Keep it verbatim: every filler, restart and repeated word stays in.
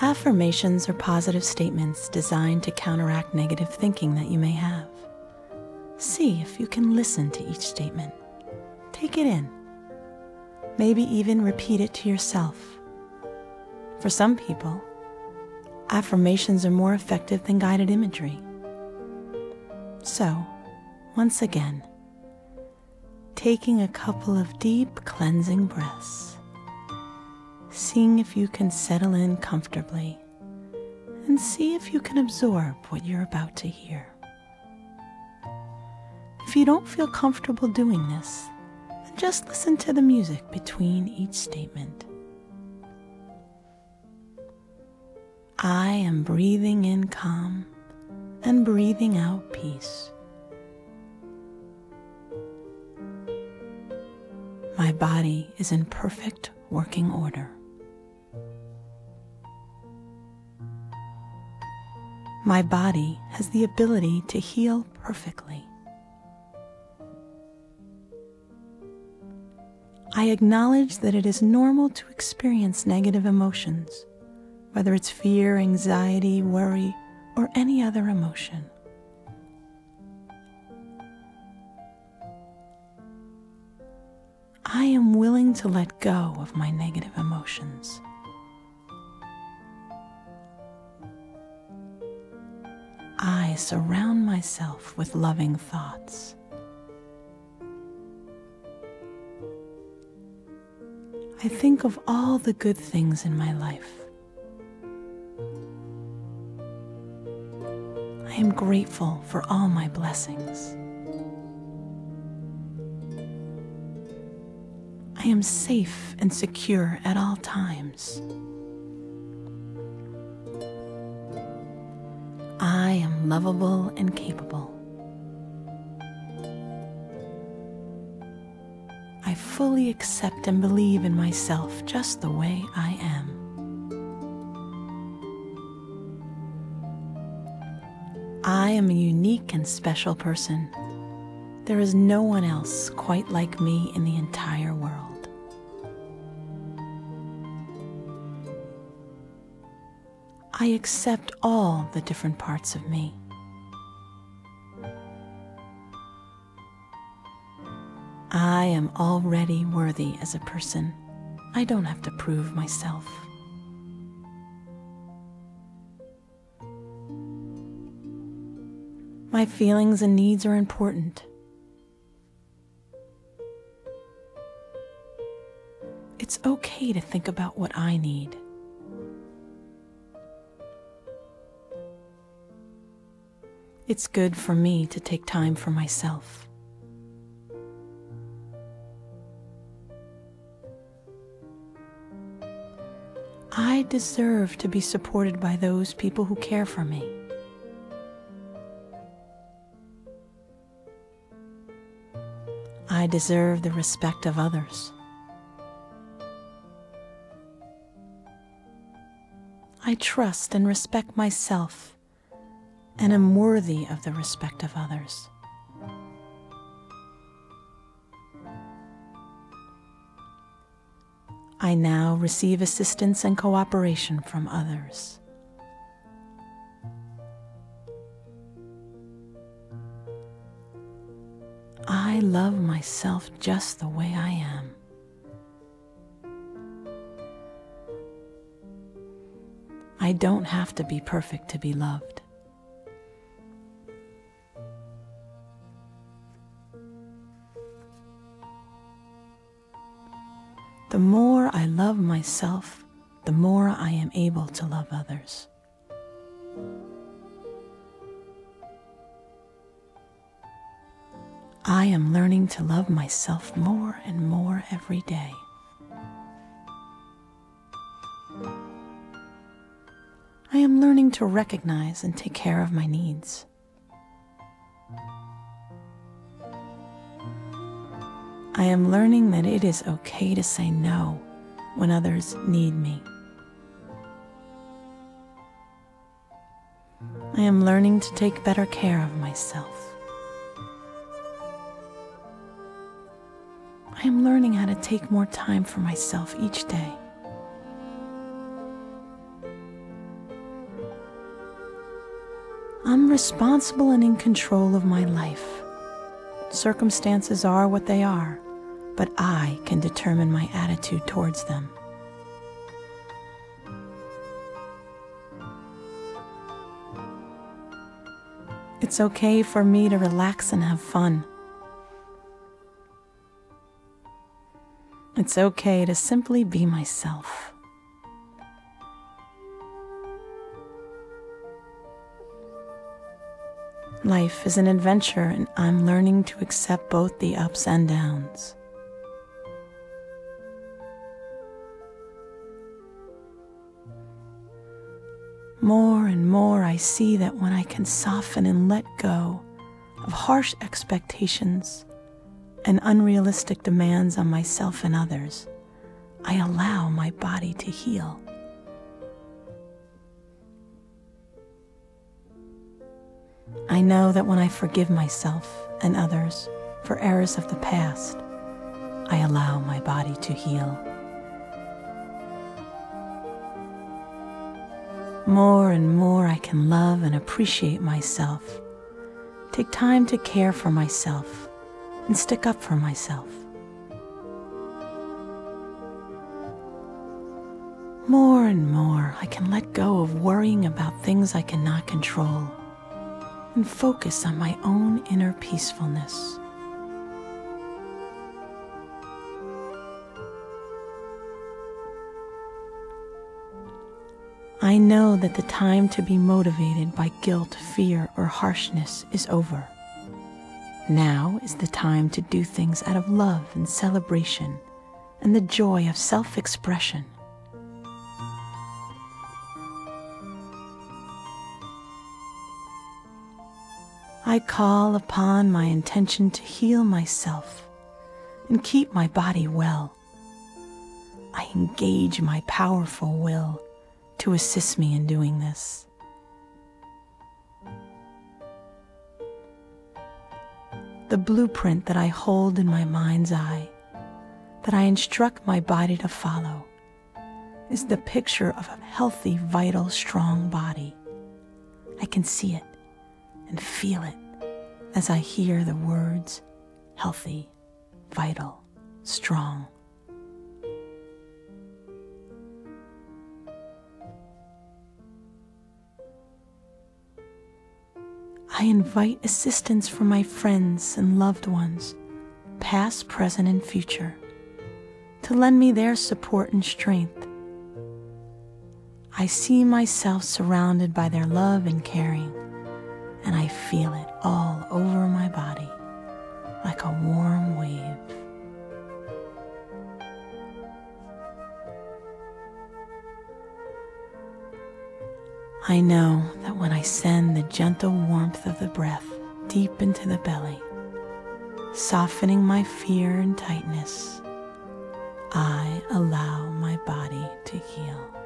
Affirmations are positive statements designed to counteract negative thinking that you may have. See if you can listen to each statement. Take it in. Maybe even repeat it to yourself. For some people, affirmations are more effective than guided imagery. So, once again, taking a couple of deep cleansing breaths, seeing if you can settle in comfortably, and see if you can absorb what you're about to hear. If you don't feel comfortable doing this, then just listen to the music between each statement. I am breathing in calm and breathing out peace. My body is in perfect working order. My body has the ability to heal perfectly. I acknowledge that it is normal to experience negative emotions, whether it's fear, anxiety, worry, or any other emotion. I am willing to let go of my negative emotions. I surround myself with loving thoughts. I think of all the good things in my life. I am grateful for all my blessings. I am safe and secure at all times. I am lovable and capable. I fully accept and believe in myself just the way I am. I am a unique and special person. There is no one else quite like me in the entire world. I accept all the different parts of me. I am already worthy as a person. I don't have to prove myself. My feelings and needs are important. It's okay to think about what I need. It's good for me to take time for myself. I deserve to be supported by those people who care for me. I deserve the respect of others. I trust and respect myself and am worthy of the respect of others. I now receive assistance and cooperation from others. I love myself just the way I am. I don't have to be perfect to be loved. The more I love myself, the more I am able to love others. I am learning to love myself more and more every day. I am learning to recognize and take care of my needs. I am learning that it is okay to say no when others need me. I am learning to take better care of myself. I am learning how to take more time for myself each day. I'm responsible and in control of my life. Circumstances are what they are, but I can determine my attitude towards them. It's okay for me to relax and have fun. It's okay to simply be myself. Life is an adventure, and I'm learning to accept both the ups and downs. More and more I see that when I can soften and let go of harsh expectations and unrealistic demands on myself and others, I allow my body to heal. I know that when I forgive myself and others for errors of the past, I allow my body to heal. More and more I can love and appreciate myself, take time to care for myself, and stick up for myself. More and more I can let go of worrying about things I cannot control and focus on my own inner peacefulness. I know that the time to be motivated by guilt, fear, or harshness is over. Now is the time to do things out of love and celebration and the joy of self-expression. I call upon my intention to heal myself and keep my body well. I engage my powerful will to assist me in doing this. The blueprint that I hold in my mind's eye, that I instruct my body to follow, is the picture of a healthy, vital, strong body. I can see it and feel it as I hear the words healthy, vital, strong. I invite assistance from my friends and loved ones, past, present, and future, to lend me their support and strength. I see myself surrounded by their love and caring, and I feel it all over my body like a warm wave. I know that when I send the gentle warmth of the breath deep into the belly, softening my fear and tightness, I allow my body to heal.